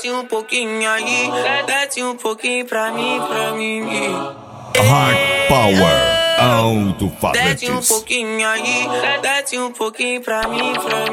Desce um pouquinho aí, desce um pouquinho pra mim. Hard Power Alto-Falantes. Desce um pouquinho aí, desce um pouquinho pra mim.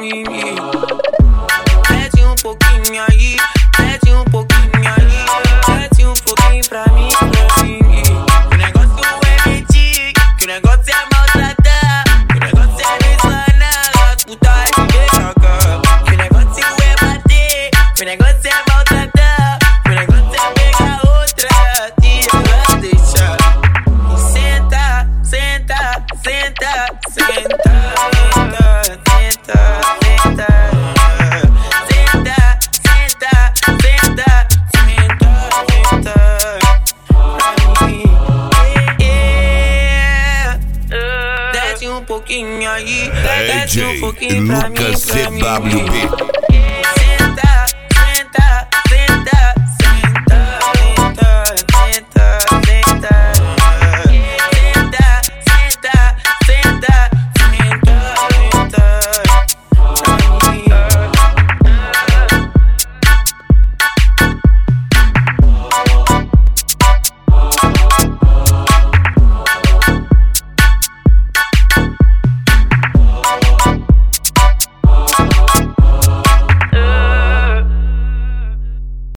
Desce um pouquinho aí, desce um pouquinho aí, desce um pouquinho pra mim. Que o negócio é mentir, que o negócio é maltratar, que o negócio é deslanar, as putas de BH. Que o negócio é bater, que o negócio é maltratar, que o negócio é pegar outra e ela deixar. E senta, senta, senta, senta, senta, senta, senta. Desce um pouquinho aí, desce um pouquinho pra mim. Lucas CWB.